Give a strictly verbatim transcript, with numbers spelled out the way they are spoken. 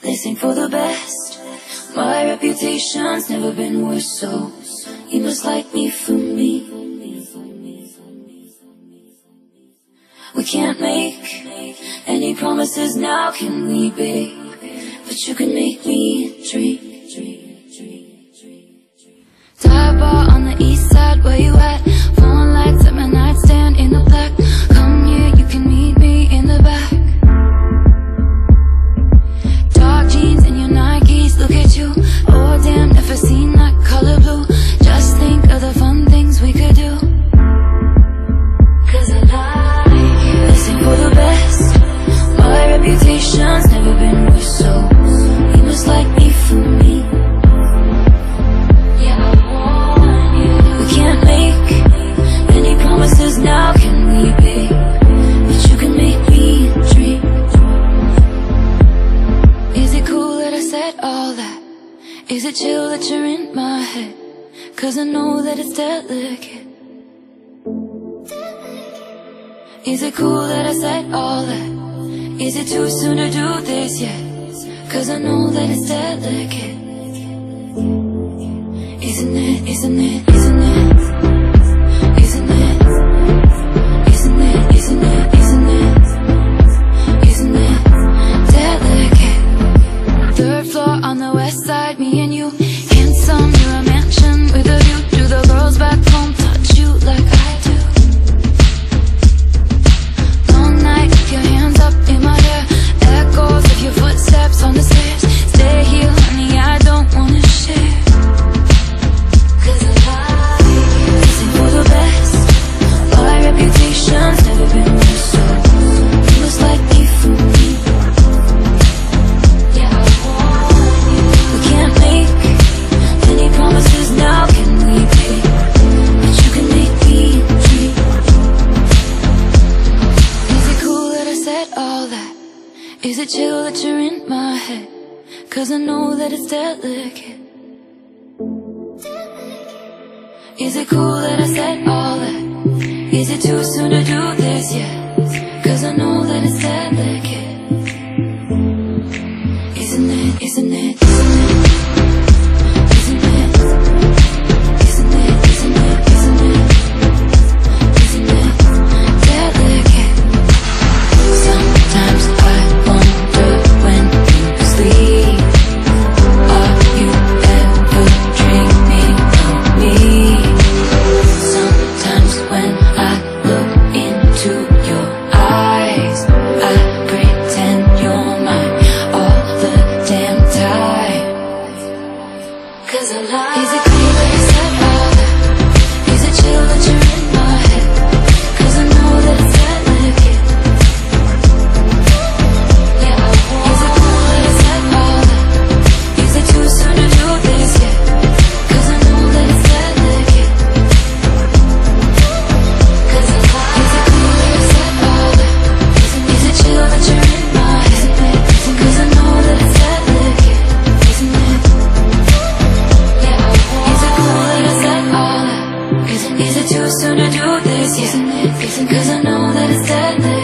They sing for the best. My reputation's never been worse, so you must like me for me. We can't make any promises now, can we, babe? But you can make me dream. Dive bar on the east side, where you at? Phone lights at my nightstand in the black. Come here, you can meet me in the back. Dark jeans and your Nikes, look at you. Oh damn, never seen that color blue. Just think of the fun things we could do. Cause I like you. Listen for the best. My reputation's never been worse, so you must like me for me. Yeah, I want you. We can't make any promises now, can we, babe? But you can make me dream. Is it cool that I said all that? Is it chill that you're in my head? Cause I know that it's delicate. Is it cool that I said all that? Is it too soon to do this yet? Cause I know that it's delicate. Isn't it, isn't it, isn't it? Isn't it? Isn't it, isn't it, isn't it? Isn't it delicate? Third floor on the west side, me and you. Handsome, you're a mansion with a view. Do the girls back home touch you like I do? Long night, with your hands up in my hair. Echoes of your footsteps on the stairs. Stay here, honey, I don't wanna share. Cause I like you. Listen for the best. My reputation's never been worse, so you must like me for me. Yeah, I want you. We can't make any promises now, can we, babe? But you can make me dream. Is it cool that I said all that? Is it chill that you're in my head? Cause I know that it's delicate. Is it cool that I said all that? Is it too soon to do this yet? Cause I know that it's delicate. Isn't it, isn't it, isn't it? Isn't it? Isn't it, isn't it, isn't it? Isn't it delicate? Sometimes I wonder when you sleep, are you ever dreaming of me? Sometimes when I look into your eyes, I pretend you're mine all the damn time. Cause I like. Is it cool that I said all that? Is it chill that you're in my head? Cause I know that it's delicate. Yeah, I want. Is it cool that I said all that? Is it too soon to do this yet? Cause I know that it's delicate. Cause I like. Is it cool that I said all that? Is it chill that you're in my head? Cause I know that it's delicate. Isn't it? Yeah, I want. Is it cool that I said all that? Is it, is it too soon to do this yet? Isn't it? Isn't, cause I know that it's delicate.